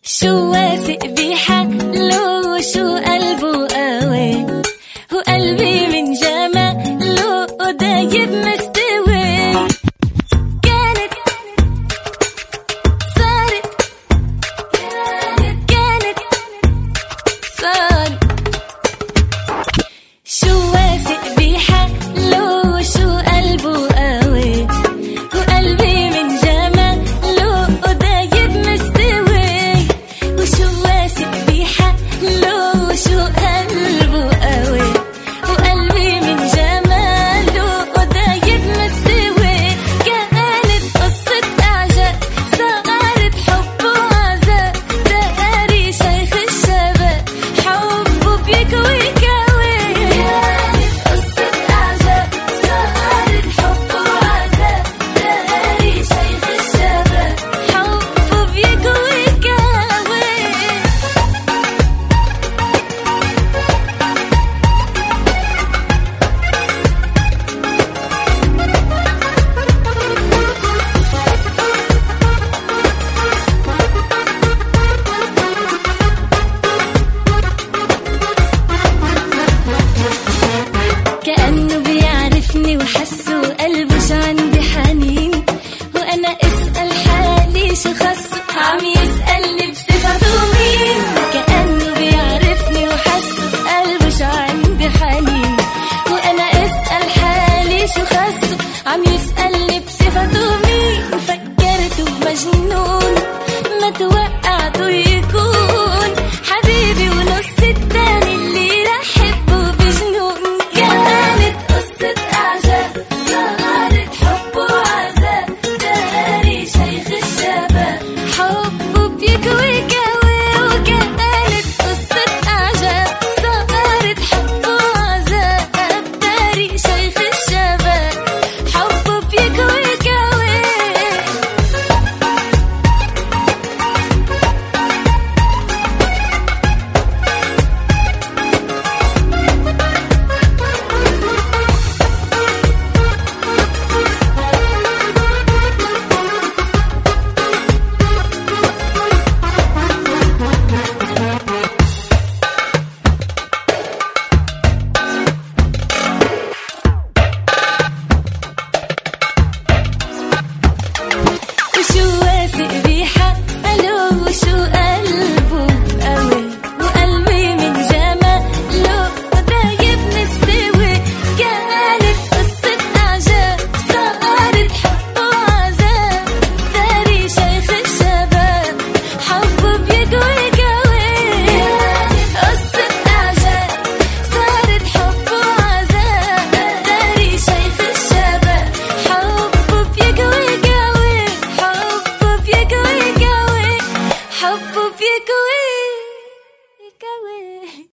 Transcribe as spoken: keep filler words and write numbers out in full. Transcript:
شو واثق بحاله وشو قلبه قوي، وقلبي من جماله دايب مستوي. كانت صارت كانت صارت شو واثق بحاله وشو قلبه قوي، وقلبي من جماله دايب مستوي. وشو واثق بحاله وشو قلبه قوي، وقلبي من جماله دايب مستوي. كانت قصة إعجاب صارت حب وعذاب، داري شيخ الشباب حبه بيكوي كوي. كانت قصة إعجاب صارت حب وعذاب، داري شيخ الشباب حبه بيكوي كوي. كأنه بيعرفني وحسه قلبه شو عندي حنين، وأنا أسأل حالي شو خصه عم يسألني بصفته مين. كأنه بيعرفني وحسه قلبه شو عندي حنين، وأنا أسأل حالي شو خصه عم يسألني بصفته مين. فكرته مجنون ما توقعته يكون حبيبي ونص التاني اللي رح حبه بجنون. كانت قصة إعجاب صارت حب وعذاب، داري شيخ الشباب حبه بيكوي كوي. وكانت قصة إعجاب صارت حب وعذاب، داري شيخ الشباب حبه بيكوي كوي. وشو واثق بحاله وشو قلبه قوي، وقلبي من جماله دايب مستوي. كانت قصة إعجاب صارت حب وعذاب، داري شيخ الشباب حبه بيكوي كوي. قصة إعجاب صارت حب وعذاب، داري شيخ الشباب حبه بيكوي كوي. حبه بيكوي كوي، حبه بيكوي